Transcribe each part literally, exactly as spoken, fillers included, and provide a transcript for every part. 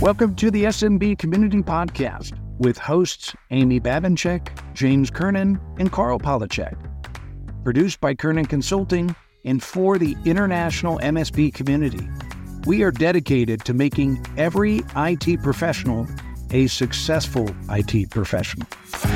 Welcome to the S M B Community Podcast with hosts Amy Babinchek, James Kernan, and Carl Polachek. Produced by Kernan Consulting and for the international M S B community. We are dedicated to making every I T professional a successful I T professional.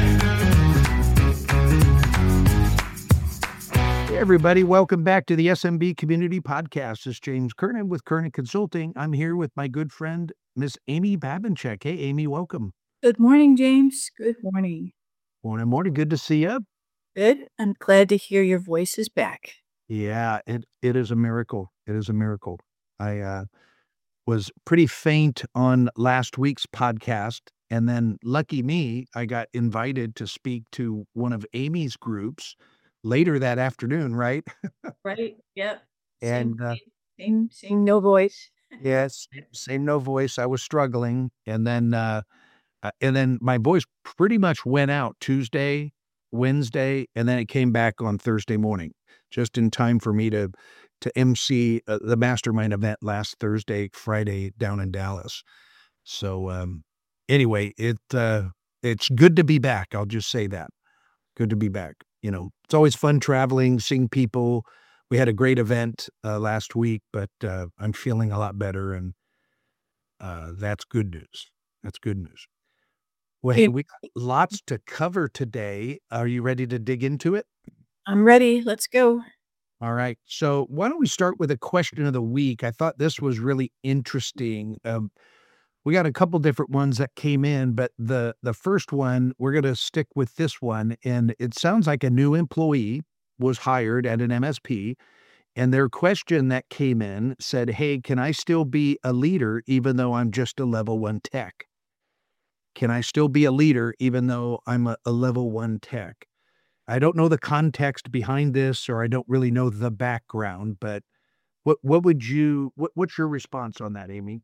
Hey everybody, welcome back to the S M B Community Podcast. This is James Kernan with Kernan Consulting. I'm here with my good friend, Miss Amy Babinchek. Hey Amy, welcome. Good morning, James. Good morning. Morning, morning. Good to see you. Good. I'm glad to hear your voice is back. Yeah, it it is a miracle. It is a miracle. I uh, was pretty faint on last week's podcast, and then lucky me, I got invited to speak to one of Amy's groups later that afternoon, right? Right. Yep. And uh, Same, same, no voice. yes, same no voice. I was struggling, and then uh, uh, and then my voice pretty much went out Tuesday, Wednesday, and then it came back on Thursday morning, just in time for me to to M C uh, the mastermind event last Thursday, Friday down in Dallas. So um, anyway, it uh, it's good to be back. I'll just say that. Good to be back. You know, it's always fun traveling, seeing people. We had a great event uh, last week, but uh, I'm feeling a lot better, and uh, that's good news. That's good news. Well, hey, Hey, we got lots to cover today. Are you ready to dig into it? I'm ready. Let's go. All right. So why don't we start with a question of the week? I thought this was really interesting. Um, we got a couple different ones that came in, but the the first one, we're going to stick with this one. And it sounds like a new employee was hired at an M S P. And their question that came in said, hey, can I still be a leader even though I'm just a level one tech? Can I still be a leader even though I'm a, a level one tech? I don't know the context behind this, or I don't really know the background, but what what would you what what's your response on that, Amy?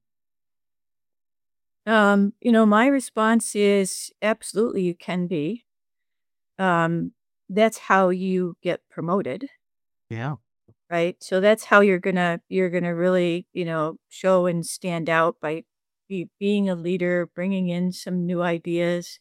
Um, you know, my response is absolutely you can be. Um, that's how you get promoted, Yeah. right? So that's how you're gonna you're gonna really, you know, show and stand out by be, being a leader, bringing in some new ideas.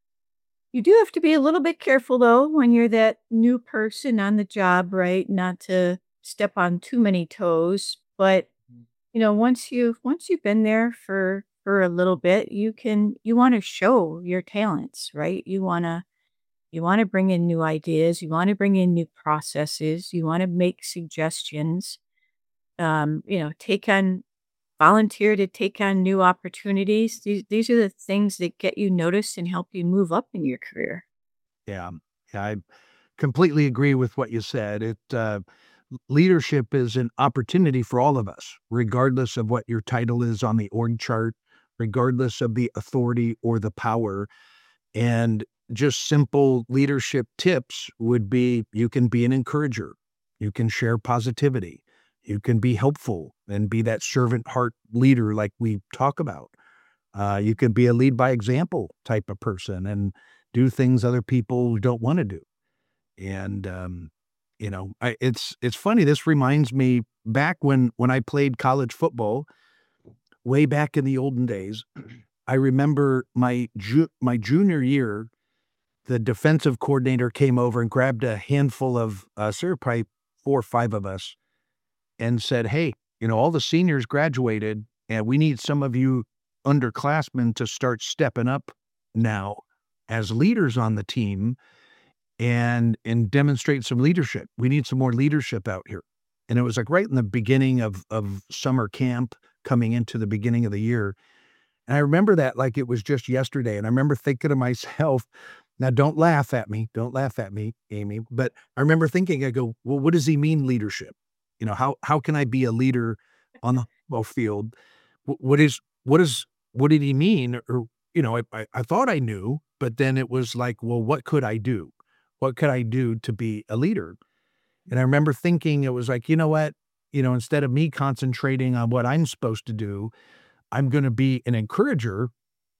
You do have to be a little bit careful though when you're that new person on the job, right? Not to step on too many toes, but you know, once you once you've been there for for a little bit, you can you want to show your talents, right? You want to you want to bring in new ideas, you want to bring in new processes, you want to make suggestions. Um, you know, take on volunteer to take on new opportunities. These these are the things that get you noticed and help you move up in your career. Yeah. Yeah, I completely agree with what you said. It uh, leadership is an opportunity for all of us, regardless of what your title is on the org chart, regardless of the authority or the power. And just simple leadership tips would be you can be an encourager, you can share positivity, you can be helpful and be that servant heart leader like we talk about. Uh, you can be a lead by example type of person and do things other people don't want to do. And um, you know, I, it's it's funny. This reminds me back when when I played college football, way back in the olden days. I remember my ju- my junior year, the defensive coordinator came over and grabbed a handful of uh, sir, probably four or five of us, and said, "Hey, you know, all the seniors graduated, and we need some of you underclassmen to start stepping up now as leaders on the team." and and demonstrate some leadership. We need some more leadership out here. And it was like right in the beginning of of summer camp, coming into the beginning of the year. And I remember that like it was just yesterday. And I remember thinking to myself, now don't laugh at me. Don't laugh at me, Amy. But I remember thinking, I go, well, what does he mean leadership? You know, how how can I be a leader on the football field? Wh- What is what is what did he mean? Or, you know, I, I, I thought I knew, but then it was like, well, what could I do? What could I do to be a leader? And I remember thinking it was like, you know what? You know, instead of me concentrating on what I'm supposed to do, I'm going to be an encourager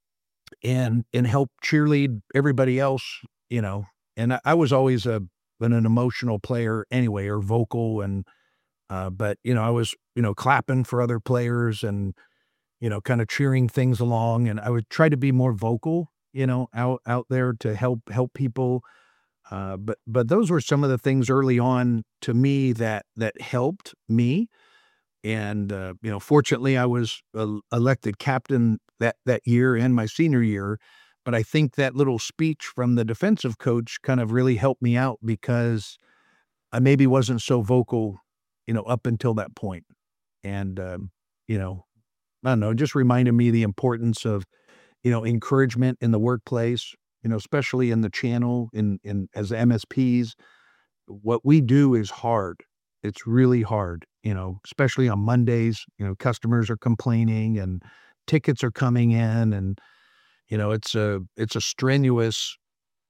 and and help cheerlead everybody else, you know. And I, I was always a an, an emotional player anyway, or vocal, and uh, but you know, I was you know clapping for other players and you know, kind of cheering things along, and I would try to be more vocal, you know, out out there to help help people. Uh, but but those were some of the things early on to me that that helped me. And uh, you know, fortunately, I was el- elected captain that that year and my senior year. But I think that little speech from the defensive coach kind of really helped me out because I maybe wasn't so vocal, you know, up until that point. And um, you know, I don't know, just reminded me the importance of, you know, encouragement in the workplace, you know, especially in the channel in in as M S Ps. What we do is hard. It's really hard, you know, especially on Mondays, you know, customers are complaining and tickets are coming in and, you know, it's a it's a strenuous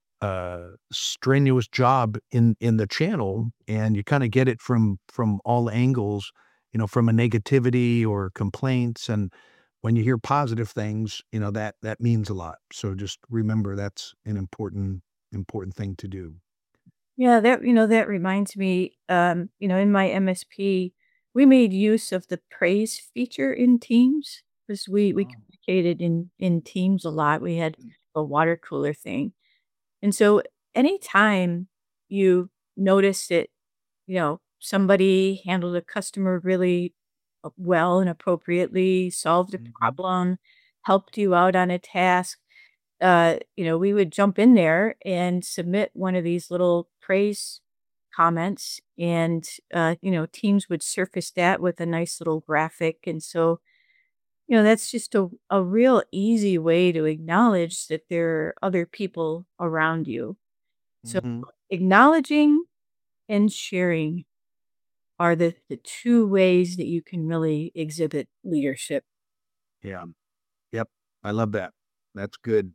uh strenuous job in in the channel, and you kind of get it from from all angles, you know, from a negativity or complaints. And when you hear positive things, you know, that that means a lot. So just remember that's an important important thing to do. Yeah, that you know, that reminds me, um, you know, in my M S P, we made use of the praise feature in Teams because we we Oh. communicated in in Teams a lot. We had a water cooler thing. And so anytime you notice that, you know, somebody handled a customer really uh, well and appropriately, solved a Mhm. problem, helped you out on a task, uh, you know, we would jump in there and submit one of these little praise comments, and uh, you know, teams would surface that with a nice little graphic. And so, you know, that's just a, a real easy way to acknowledge that there are other people around you. So Mhm. acknowledging and sharing are the, the two ways that you can really exhibit leadership. Yeah. Yep. I love that. That's good.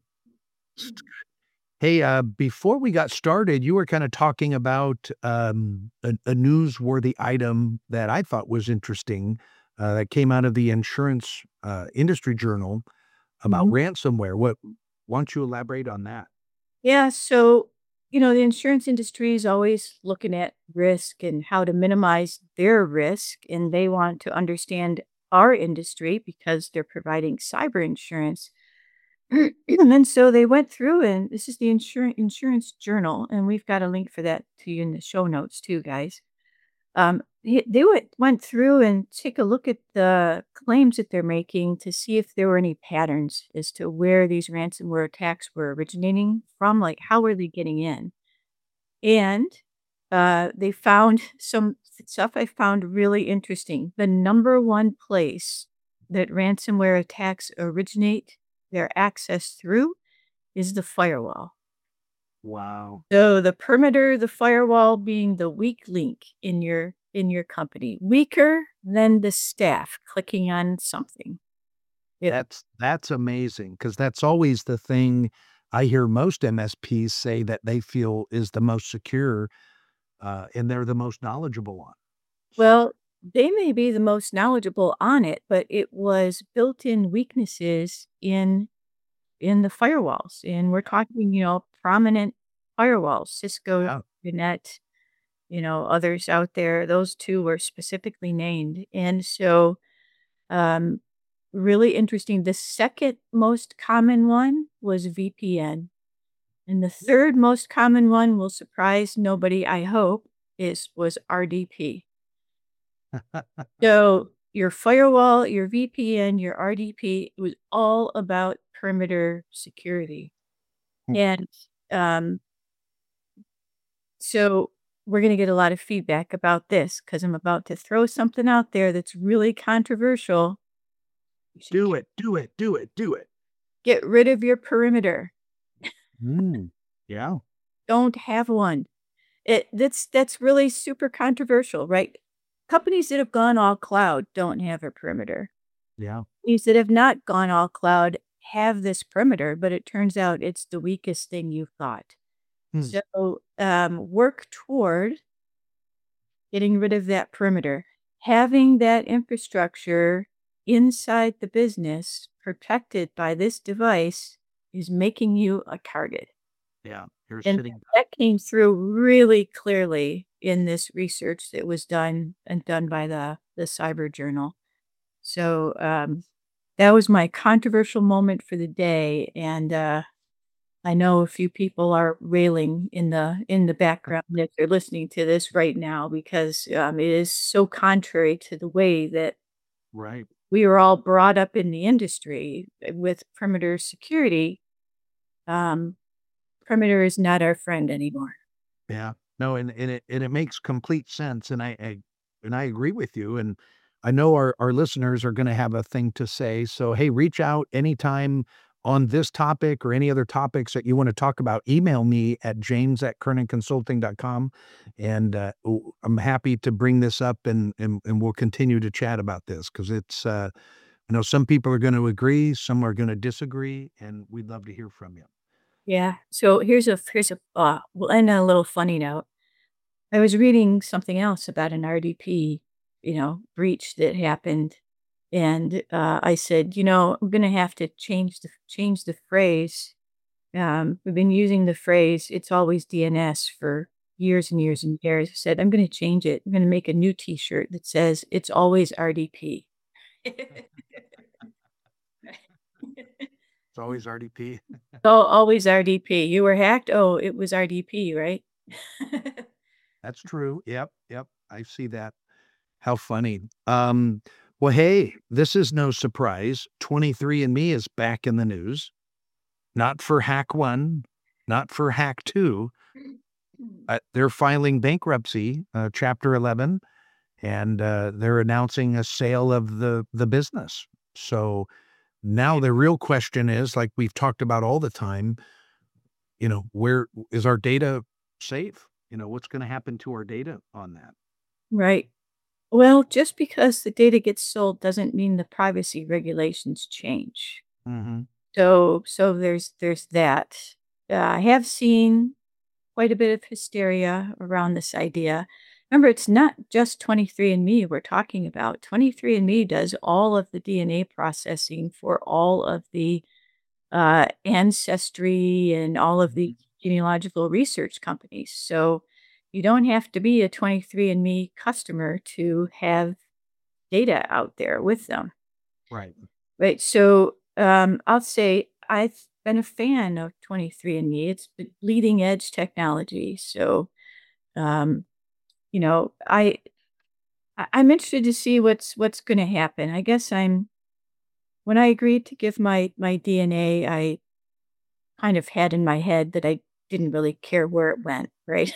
Hey, uh, before we got started, you were kind of talking about um, a, a newsworthy item that I thought was interesting uh, that came out of the insurance uh, industry journal about Mhm. ransomware. What? Why don't you elaborate on that? Yeah. So, you know, the insurance industry is always looking at risk and how to minimize their risk. And they want to understand our industry because they're providing cyber insurance. And then so they went through, and this is the insurance insurance journal, and we've got a link for that to you in the show notes too, guys. Um, he- they went went through and take a look at the claims that they're making to see if there were any patterns as to where these ransomware attacks were originating from. Like, how were they getting in? And uh, they found some stuff I found really interesting. The number one place that ransomware attacks originate their access through is the firewall. Wow. So the perimeter, the firewall being the weak link in your in your company, weaker than the staff clicking on something. It That's that's amazing because that's always the thing I hear most M S Ps say that they feel is the most secure, uh, and they're the most knowledgeable on. So, well, they may be the most knowledgeable on it, but it was built-in weaknesses in in the firewalls, and we're talking, you know, prominent firewalls, Cisco, yeah. Fortinet, you know, others out there. Those two were specifically named, and so Um, really interesting. The second most common one was V P N. And the third most common one will surprise nobody, I hope, is was R D P. So your firewall, your V P N, your R D P, it was all about perimeter security. And um, so we're going to get a lot of feedback about this because I'm about to throw something out there that's really controversial. You should Do it, do it, do it, do it. get rid of your perimeter. Mm. Yeah, Don't have one. It that's that's really super controversial, right? Companies that have gone all cloud don't have a perimeter. yeah. Companies that have not gone all cloud have this perimeter, but it turns out it's the weakest thing you've got. Hmm. So, um, work toward getting rid of that perimeter. Having that infrastructure inside the business protected by this device is making you a target. Yeah, you're And sitting. that came through really clearly in this research that was done and done by the the Cyber Journal. So, um, That was my controversial moment for the day, and, uh, I know a few people are railing in the in the background that they're listening to this right now because, um, it is so contrary to the way that Right. we were all brought up in the industry, uh, with perimeter security. Um, perimeter is not our friend anymore. Yeah. No, and and it and it makes complete sense, and I I and I agree with you, and I know our our listeners are gonna have a thing to say, so, hey, reach out anytime on this topic or any other topics that you wanna talk about. Email me at james at kernan consulting dot com, and, uh, w I'm happy to bring this up, and and and we'll continue to chat about this because it's, uh I know some people are gonna agree, some are gonna disagree, and we'd love to hear from you. Yeah. So here's a here's a uh, we'll end on a little funny note. I was reading something else about an R D P, you know, breach that happened, and uh, I said, you know, I'm gonna have to change the change the phrase. Um, we've been using the phrase "It's always D N S" for years and years and years. I said, I'm gonna change it. I'm gonna make a new T-shirt that says "It's always R D P." It's always R D P. So always R D P. You were hacked. Oh, it was R D P, right? That's true. Yep, yep, I see that. How funny. Um, well, hey, this is no surprise. twenty-three and Me is back in the news, not for hack one, not for hack two. Uh, they're filing bankruptcy, uh, Chapter eleven, and, uh, they're announcing a sale of the the business. So, now the real question is, like we've talked about all the time, you know, where is our data safe? You know, what's gonna happen to our data on that? Right. Well, just because the data gets sold doesn't mean the privacy regulations change. Mhm. So so there's there's that. Uh, I have seen quite a bit of hysteria around this idea. Remember, it's not just twenty-three and me we're talking about. twenty-three and me does all of the D N A processing for all of the uh, ancestry and all of the Mhm. genealogical research companies. So you don't have to be a twenty-three and me customer to have data out there with them. Right. Right. So um, I'll say I've been a fan of twenty-three and me. It's the leading edge technology. So, um, you know, I I- I'm interested to see what's what's going to happen. I guess I'm when I agreed to give my my D N A, I kind of had in my head that I didn't really care where it went, right?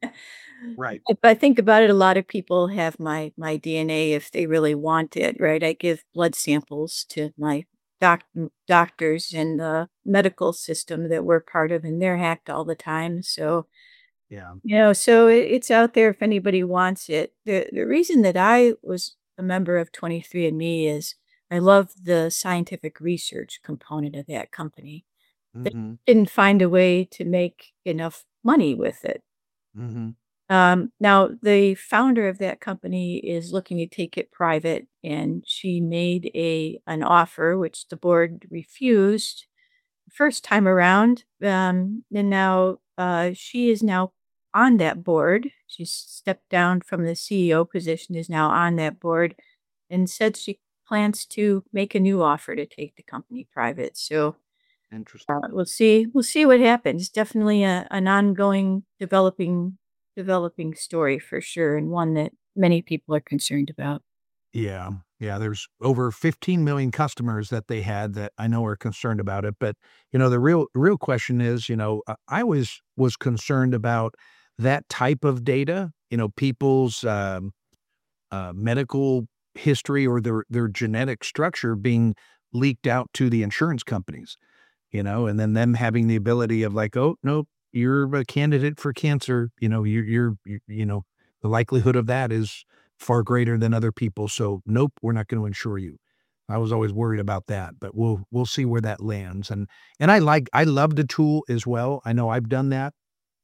Right. If I think about it, a lot of people have my my D N A if they really want it, right? I give blood samples to my doc doctors in the medical system that we're part of, and they're hacked all the time. So, Yeah. you know, so it, it's out there if anybody wants it. The the reason that I was a member of twenty-three and Me is I love the scientific research component of that company. They Mhm. didn't find a way to make enough money with it. Mhm. Um, now, the founder of that company is looking to take it private, and she made a an offer which the board refused first time around. Um, and now uh, she is now on that board. She's stepped down from the C E O position, is now on that board, and said she plans to make a new offer to take the company private. So uh, Interesting. we'll see we'll see what happens. Definitely a an ongoing developing developing story for sure, and one that many people are concerned about. Yeah. Yeah, there's over fifteen million customers that they had that I know are concerned about it, but, you know, the real real question is, you know, uh, I always was concerned about that type of data, you know, people's, um, uh, medical history or their their genetic structure being leaked out to the insurance companies. You know, and then them having the ability of like, "Oh, nope, you're a candidate for cancer," you know, you're you're you you know, the likelihood of that is far greater than other people, so, nope, we're not gonna insure you. I was always worried about that, but we'll we'll see where that lands, and and I like I love the tool as well. I know I've done that,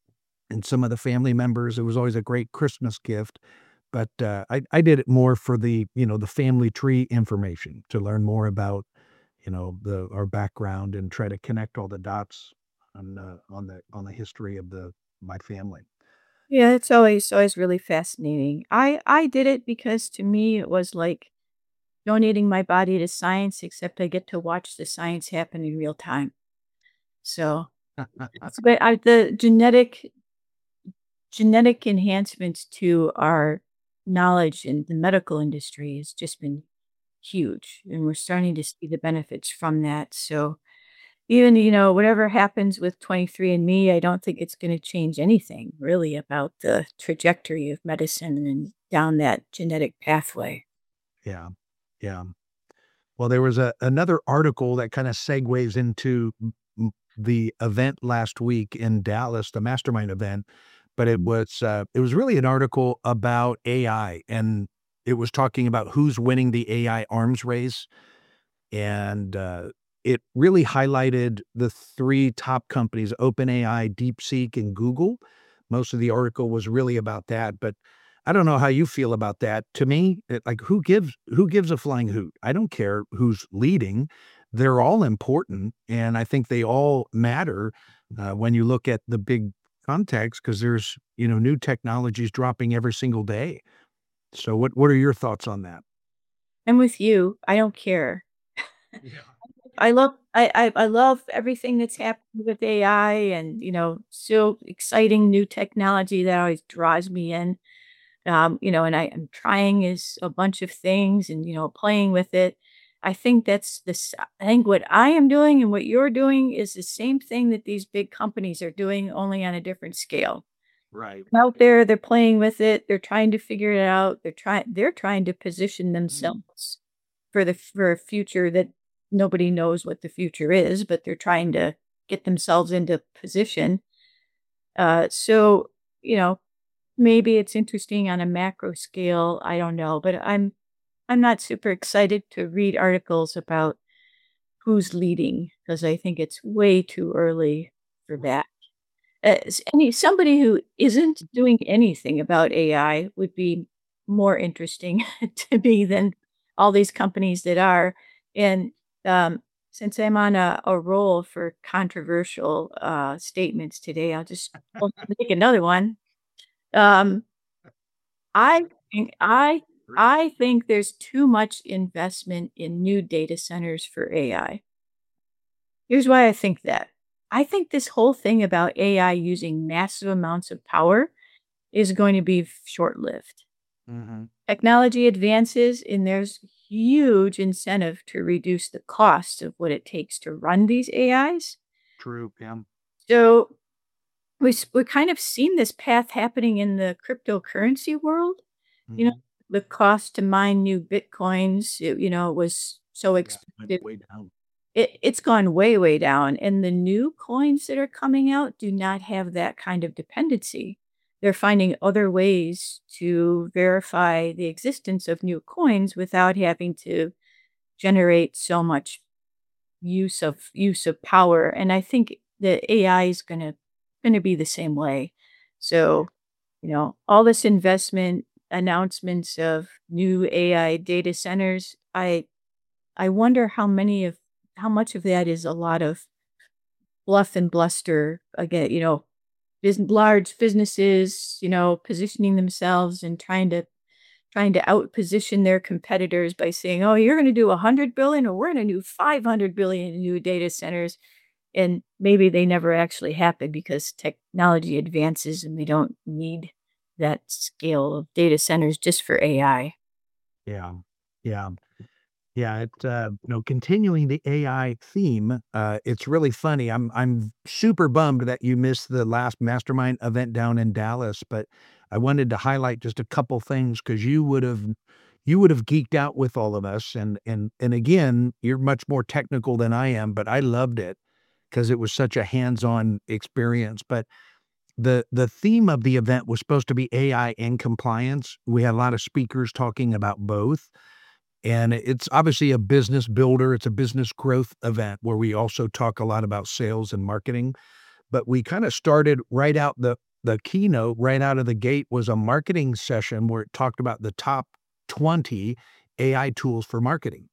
and some of the family members, it was always a great Christmas gift, but, uh, I I did it more for the, you know, the family tree information to learn more about you know, the our background and try to connect all the dots on the on the on the history of the my family. Yeah, it's always always really fascinating. I I did it because to me it was like donating my body to science, except I get to watch the science happen in real time. So, it's but I the genetic genetic enhancements to our knowledge in the medical industry has just been huge, and we're starting to see the benefits from that. So, even, you know, whatever happens with twenty-three and me, I don't think it's gonna change anything really about the trajectory of medicine and down that genetic pathway. Yeah. Yeah. Well, there was a another article that kinda segues into m m the event last week in Dallas, the mastermind event, but it Mm. was, uh, it was really an article about A I, and it was talking about who's winning the A I arms race, and, uh, it really highlighted the three top companies, OpenAI, DeepSeek, and Google. Most of the article was really about that, but I don't know how you feel about that. To me, it like, who gives who gives a flying hoot? I don't care who's leading. They're all important, and I think they all matter, uh, when you look at the big context, because there's, you know, new technologies dropping every single day. So what what are your thoughts on that? I'm with you, I don't care. Yeah. I love I I I love everything that's happening with A I and, you know, so exciting new technology that always draws me in. Um, you know, and I am trying is a bunch of things and, you know, playing with it. I think that's the s I think what I am doing and what you're doing is the same thing that these big companies are doing, only on a different scale. Right. Out there, they're playing with it, they're trying to figure it out, they're trying they're trying to position Mhm. themselves for the for a future that nobody knows what the future is, but they're trying to get themselves into position. Uh, so, you know, maybe it's interesting on a macro scale, I don't know, but I'm I'm not super excited to read articles about who's leading because I think it's way too early for that. Uh, s any somebody who isn't doing anything about A I would be more interesting to me than all these companies that are, and, um, since I'm on a a roll for controversial, uh, statements today, I'll just I'll make another one. Um, I think I I think there's too much investment in new data centers for A I. Here's why I think that. I think this whole thing about A I using massive amounts of power is going to be short-lived. Mhm. Technology advances, and there's huge incentive to reduce the cost of what it takes to run these A Is. True, yeah. So we s- we're kind of seen this path happening in the cryptocurrency world. You know, Mhm. the cost to mine new bitcoins, it, you know, was so Yeah, went expensive. way down. It it's gone way, way down, and the new coins that are coming out do not have that kind of dependency. They're finding other ways to verify the existence of new coins without having to generate so much use of use of power, and I think the A I is gonna gonna be the same way. So, you know, all this investment, announcements of new A I data centers, I I wonder how many of how much of that is a lot of bluff and bluster, again, you know, bus large businesses, you know, positioning themselves and trying to trying to out-position their competitors by saying, "Oh, you're gonna do one hundred billion or we're gonna do five hundred billion in new data centers," and maybe they never actually happen because technology advances and we don't need that scale of data centers just for A I. Yeah. Yeah. Yeah, it, uh, you know, continuing the A I theme, uh, it's really funny. I'm I'm super bummed that you missed the last mastermind event down in Dallas, but I wanted to highlight just a couple things because you would have you would have geeked out with all of us. And and and again, you're much more technical than I am, but I loved it because it was such a hands-on experience. But the the theme of the event was supposed to be A I and compliance. We had a lot of speakers talking about both. And it's obviously a business builder, it's a business growth event where we also talk a lot about sales and marketing, but we kinda started right out the the keynote, right out of the gate was a marketing session where it talked about the top twenty A I tools for marketing,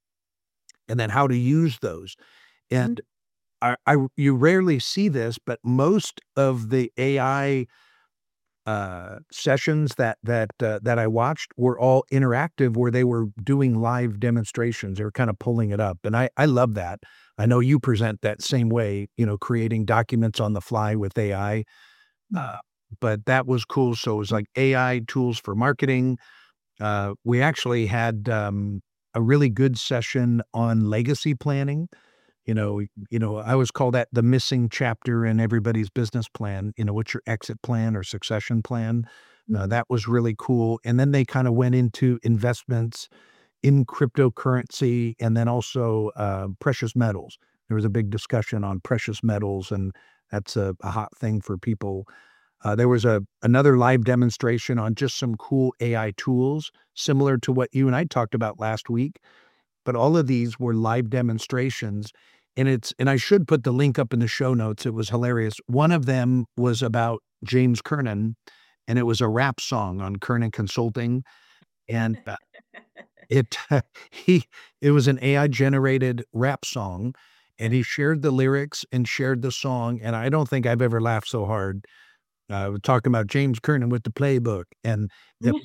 and then how to use those. Mhm. And I I you rarely see this, but most of the A I uh, sessions that that uh, that I watched were all interactive, where they were doing live demonstrations. They were kind of pulling it up, and I I love that. I know you present that same way, you know, creating documents on the fly with A I. Uh, but that was cool. So it was like A I tools for marketing. Uh, we actually had um, a really good session on legacy planning. You know, you know, I always call that the missing chapter in everybody's business plan. You know, what's your exit plan or succession plan? Uh, Mhm. that was really cool. And then they kind of went into investments in cryptocurrency and then also uh, precious metals. There was a big discussion on precious metals, and that's a, a hot thing for people. Uh, there was a another live demonstration on just some cool A I tools, similar to what you and I talked about last week. But all of these were live demonstrations, and it's and I should put the link up in the show notes. It was hilarious. One of them was about James Kernan, and it was a rap song on Kernan Consulting, and uh, it he it was an A I generated rap song, and he shared the lyrics and shared the song, and I don't think I've ever laughed so hard. Uh, we're talking about James Kernan with the playbook, and it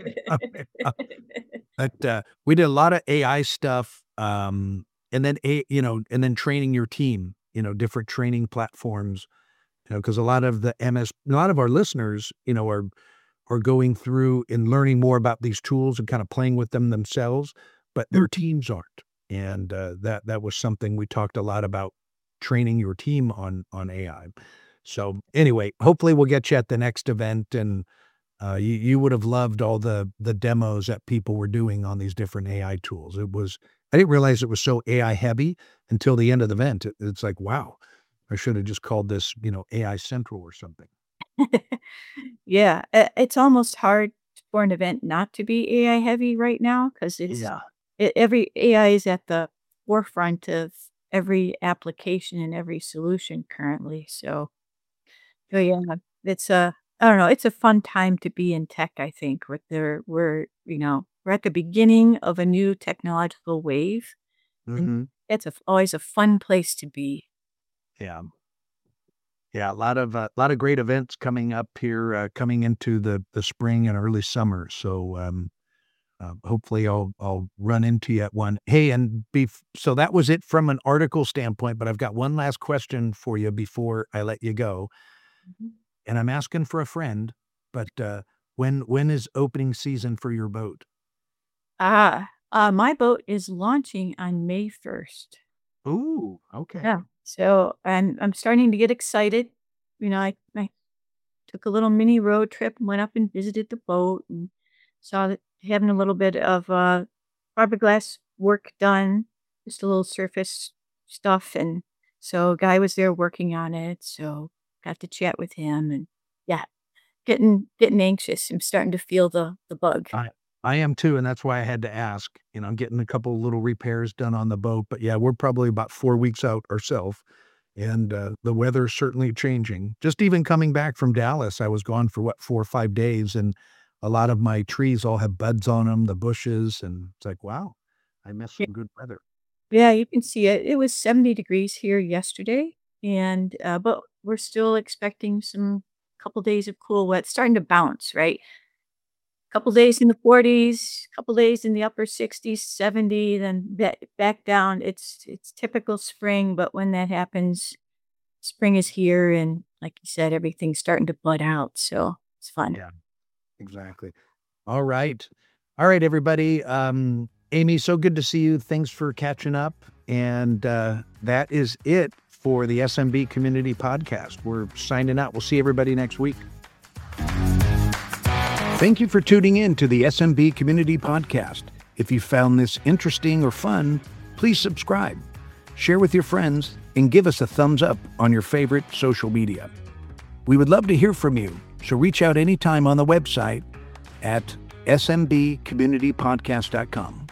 but, uh, we did a lot of A I stuff, um, and then a you know, and then training your team, you know, different training platforms, you know, because a lot of the M S a lot of our listeners, you know, are are going through and learning more about these tools and kind of playing with them themselves, but their teams aren't. And, uh, that that was something we talked a lot about, training your team on on A I. So, anyway, hopefully we'll get you at the next event, and, uh, you you would have loved all the the demos that people were doing on these different A I tools. It was I didn't realize it was so A I heavy until the end of the event. It it's like, "Wow, I should have just called this, you know, A I Central or something." Yeah, I it's almost hard for an event not to be A I heavy right now, 'cause it's Yeah. e every A I is at the forefront of every application and every solution currently, so so, yeah, it's a I don't know, it's a fun time to be in tech, I think, with there we're, you know, we're at the beginning of a new technological wave, and Mhm. it's a f always a fun place to be. Yeah. Yeah, a lot of a lot of great events coming up here, uh, coming into the the spring and early summer. So, um, uh, hopefully, I'll I'll run into you at one. Hey, and bef so that was it from an article standpoint, but I've got one last question for you before I let you go, Mhm. and I'm asking for a friend. But uh, when when is opening season for your boat? Ah, uh, my boat is launching on May first. Ooh, Yeah. okay. So, I'm I'm starting to get excited. You know, I I took a little mini road trip and went up and visited the boat and saw that having a little bit of uh fiberglass work done, just a little surface stuff. And so a guy was there working on it. So got to chat with him and yeah, getting getting anxious. I'm starting to feel the the bug. I I am too, and that's why I had to ask. You know, I'm getting a couple little repairs done on the boat, but yeah, we're probably about four weeks out ourselves, and uh, the weather's certainly changing. Just even coming back from Dallas, I was gone for what, four or five days, and a lot of my trees all have buds on them, the bushes, and it's like, wow, I missed Yeah, some good weather. yeah, you can see it. It was seventy degrees here yesterday, and uh, but we're still expecting some couple days of cool wet, starting to bounce, right? Couple days in the forties, couple days in the upper sixties, seventy, then back back down. It's it's typical spring, but when that happens, spring is here, and like you said, everything's starting to bud out, so it's fun. Yeah, exactly. All right. All right, everybody. Um, Amy, so good to see you. Thanks for catching up. And uh, that is it for the S M B Community Podcast. We're signing out. We'll see everybody next week. Thank you for tuning in to the S M B Community Podcast. If you found this interesting or fun, please subscribe, share with your friends, and give us a thumbs up on your favorite social media. We would love to hear from you, so reach out anytime on the website at s m b community podcast dot com.